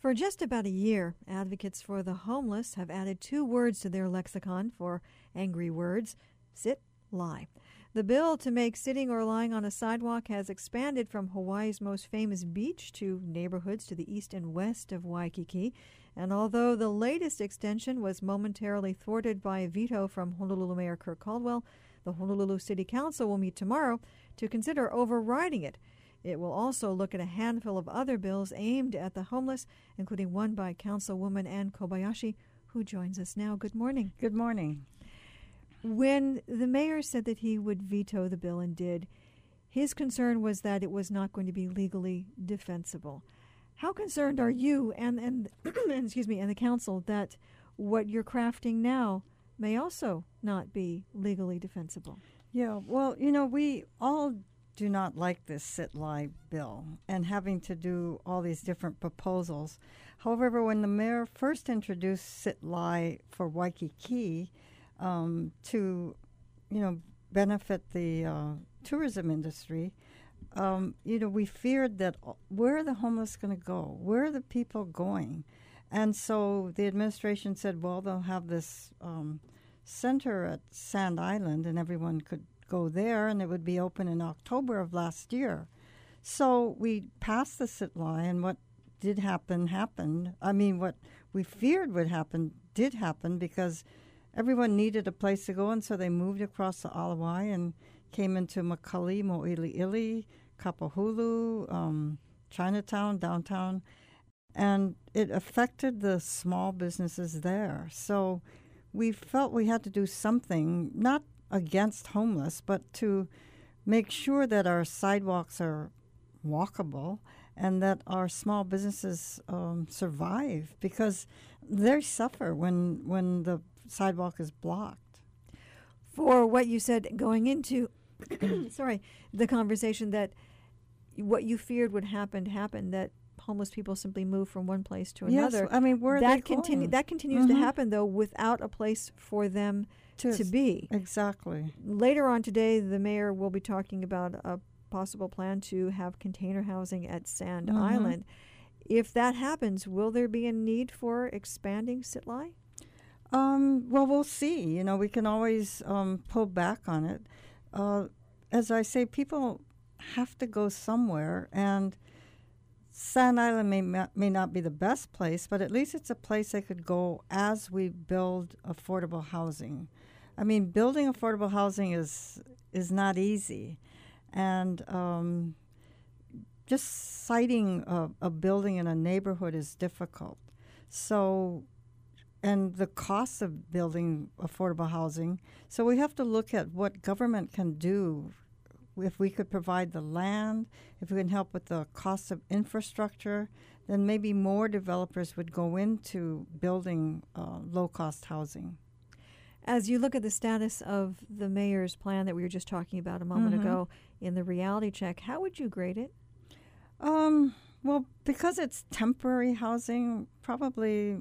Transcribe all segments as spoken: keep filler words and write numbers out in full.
For just about a year, advocates for the homeless have added two words to their lexicon for angry words: sit, lie. The bill to make sitting or lying on a sidewalk has expanded from Hawaii's most famous beach to neighborhoods to the east and west of Waikiki. And although the latest extension was momentarily thwarted by a veto from Honolulu Mayor Kirk Caldwell, the Honolulu City Council will meet tomorrow to consider overriding it. It will also look at a handful of other bills aimed at the homeless, including one by Councilwoman Ann Kobayashi, who joins us now. Good morning. Good morning. When the mayor said that he would veto the bill and did, his concern was that it was not going to be legally defensible. How concerned are you and, and excuse me, and the council that what you're crafting now may also not be legally defensible? Yeah, well, you know, we all do not like this sit-lie bill and having to do all these different proposals. However, when the mayor first introduced sit-lie for Waikiki um, to, you know, benefit the uh, tourism industry, um, you know, we feared that uh, where are the homeless going to go? Where are the people going? And so the administration said, well, they'll have this um, center at Sand Island and everyone could go there, and it would be open in October of last year. So we passed the sit-lie, and what did happen happened. I mean, what we feared would happen did happen because everyone needed a place to go, and so they moved across the Alawai and came into Makali, Mo'iliili, Kapahulu, um, Chinatown, downtown, and it affected the small businesses there. So we felt we had to do something, not against homeless, but to make sure that our sidewalks are walkable and that our small businesses um, survive, because they suffer when when the sidewalk is blocked. For what you said going into sorry, the conversation, that what you feared would happen happened, that homeless people simply move from one place to another. Yes, I mean, where are that they continue going? that continues Mm-hmm. to happen, though, without a place for them to, to be. Exactly. Later on today, the mayor will be talking about a possible plan to have container housing at Sand Mm-hmm. Island. If that happens, will there be a need for expanding sit-lie? Um, well, we'll see. You know, we can always um, pull back on it. Uh, as I say, people have to go somewhere, and Sand Island may ma- may not be the best place, but at least it's a place they could go as we build affordable housing. I mean, building affordable housing is is not easy, and um, just siting a, a building in a neighborhood is difficult. So, and the cost of building affordable housing. So we have to look at what government can do. If we could provide the land, if we can help with the cost of infrastructure, then maybe more developers would go into building uh, low-cost housing. As you look at the status of the mayor's plan that we were just talking about a moment Mm-hmm. ago in the reality check, how would you grade it? Um, well, because it's temporary housing, probably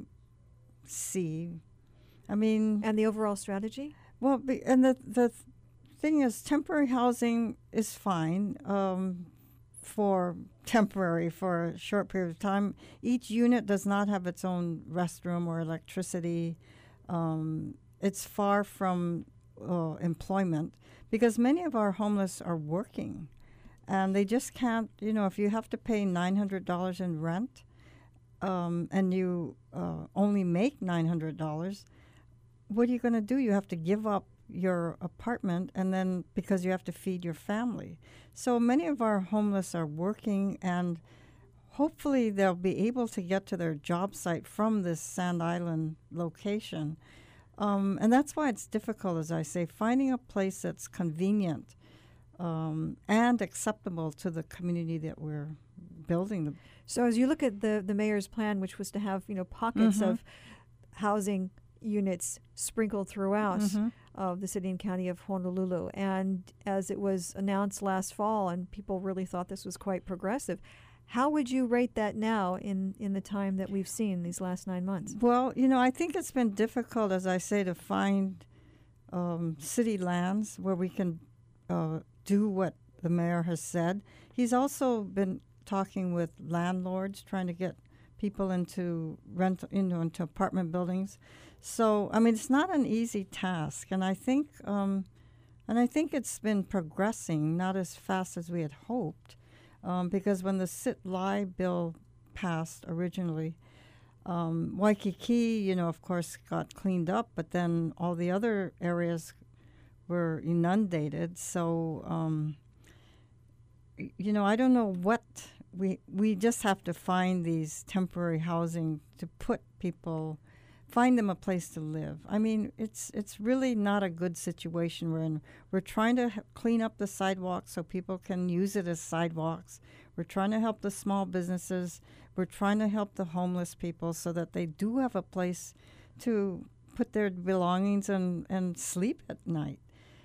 C. I mean, And the overall strategy? well, be, and the the thing is, temporary housing is fine um, for temporary for a short period of time. Each unit does not have its own restroom or electricity. Um, it's far from uh, employment because many of our homeless are working, and they just can't. You know, if you have to pay nine hundred dollars in rent, um, and you uh, only make nine hundred dollars, what are you going to do? You have to give up your apartment, and then because you have to feed your family. So many of our homeless are working, and hopefully they'll be able to get to their job site from this Sand Island location. Um, and that's why it's difficult, as I say, finding a place that's convenient um, and acceptable to the community that we're building. The So as you look at the, the mayor's plan, which was to have, you know, pockets Mhm. of housing units sprinkled throughout Mhm. of the city and county of Honolulu, and as it was announced last fall, and people really thought this was quite progressive, how would you rate that now in, in the time that we've seen these last nine months? Well, you know, I think it's been difficult, as I say, to find um, city lands where we can uh, do what the mayor has said. He's also been talking with landlords, trying to get people into rent, you know, into apartment buildings. So, I mean, it's not an easy task, and I think, um, and I think it's been progressing, not as fast as we had hoped, um, because when the Sit-Lie bill passed originally, um, Waikiki, you know, of course, got cleaned up, but then all the other areas were inundated. So, um, y- you know, I don't know what we we just have to find these temporary housing to put people, find them a place to live. I mean, it's it's really not a good situation we're in. We're trying to h- clean up the sidewalks so people can use it as sidewalks. We're trying to help the small businesses. We're trying to help the homeless people so that they do have a place to put their belongings and, and sleep at night.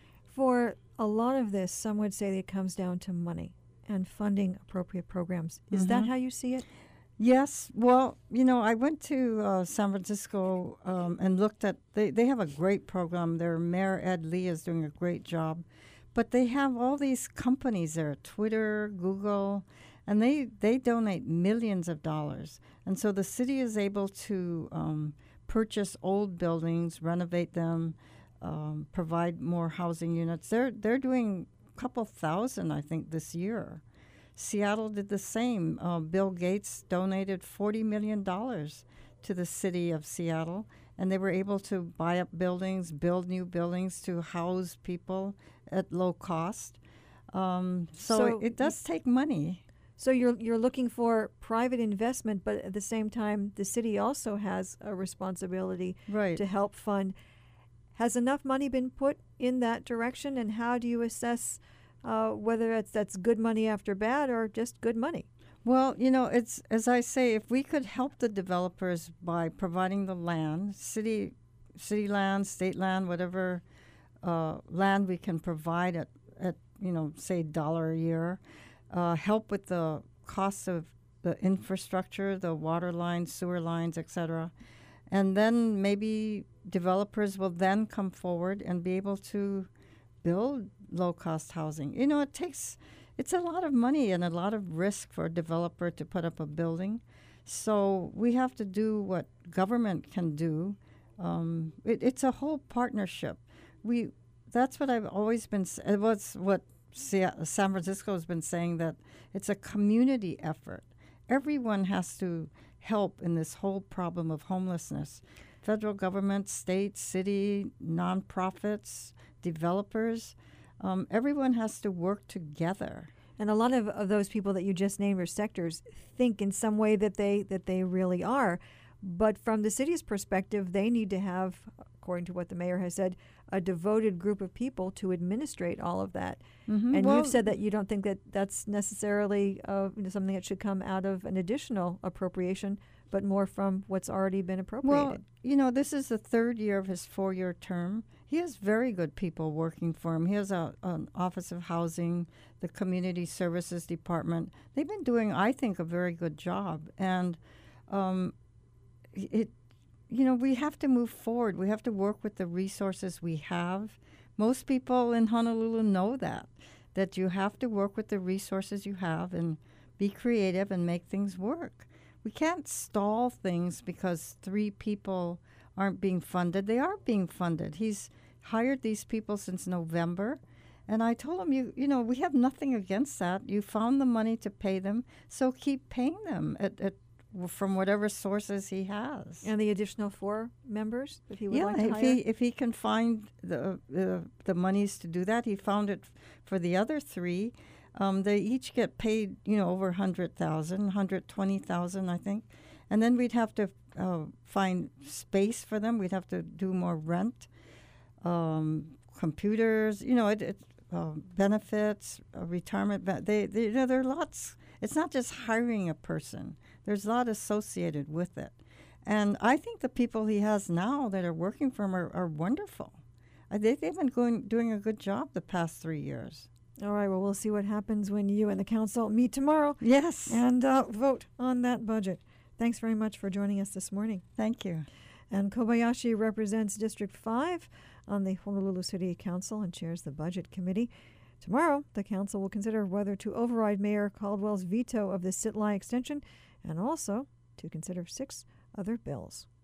For a lot of this, some would say that it comes down to money and funding appropriate programs. Is that Mhm. how you see it? Yes. Well, you know, I went to uh, San Francisco um, and looked at, they, they have a great program. Their mayor, Ed Lee, is doing a great job. But they have all these companies there, Twitter, Google, and they, they donate millions of dollars. And so the city is able to um, purchase old buildings, renovate them, um, provide more housing units. They're, they're doing a couple thousand, I think, this year. Seattle did the same. Uh, Bill Gates donated forty million dollars to the city of Seattle, and they were able to buy up buildings, build new buildings to house people at low cost. Um, so So it, it does take money. So you're you're looking for private investment, but at the same time, the city also has a responsibility Right. to help fund. Has enough money been put in that direction, and how do you assess uh, whether that's that's good money after bad or just good money? Well, you know, it's as I say, if we could help the developers by providing the land, city, city land, state land, whatever uh, land we can provide at, at you know, say dollar a year, uh, help with the costs of the infrastructure, the water lines, sewer lines, et cetera, and then maybe developers will then come forward and be able to build low-cost housing. You know, it takes. It's a lot of money and a lot of risk for a developer to put up a building. So we have to do what government can do. Um, it, it's a whole partnership. We that's what I've always been. s- It was what Sea- San Francisco has been saying, that it's a community effort. Everyone has to help in this whole problem of homelessness. Federal government, state, city, nonprofits, developers. Um, everyone has to work together. And a lot of, of those people that you just named or sectors think in some way that they that they really are. But from the city's perspective, they need to have, according to what the mayor has said, a devoted group of people to administrate all of that. Mhm. And Well, you've said that you don't think that that's necessarily uh, you know, something that should come out of an additional appropriation, but more from what's already been appropriated. Well, you know, this is the third year of his four-year term. He has very good people working for him. He has a, an Office of Housing, the Community Services Department. They've been doing, I think, a very good job. And um, it, you know, we have to move forward. We have to work with the resources we have. Most people in Honolulu know that, that you have to work with the resources you have and be creative and make things work. We can't stall things because three people aren't being funded. They are being funded. He's hired these people since November. And I told him, you you know, we have nothing against that. You found the money to pay them, so keep paying them at, at from whatever sources he has. And the additional four members that he would yeah, like to if hire? he if he can find the the the monies to do that, he found it f- for the other three. Um, they each get paid, you know, over a hundred thousand, hundred twenty thousand, I think, and then we'd have to uh, find space for them. We'd have to do more rent, um, computers, you know, it, it uh, benefits, uh, retirement. Be- they, they, you know, there are lots. It's not just hiring a person. There's a lot associated with it, and I think the people he has now that are working for him are, are wonderful. I think they've been going doing a good job the past three years. All right, well, we'll see what happens when you and the council meet tomorrow Yes. and uh, vote on that budget. Thanks very much for joining us this morning. Thank you. And Kobayashi represents District five on the Honolulu City Council and chairs the Budget Committee. Tomorrow, the council will consider whether to override Mayor Caldwell's veto of the Sit-Lie extension and also to consider six other bills.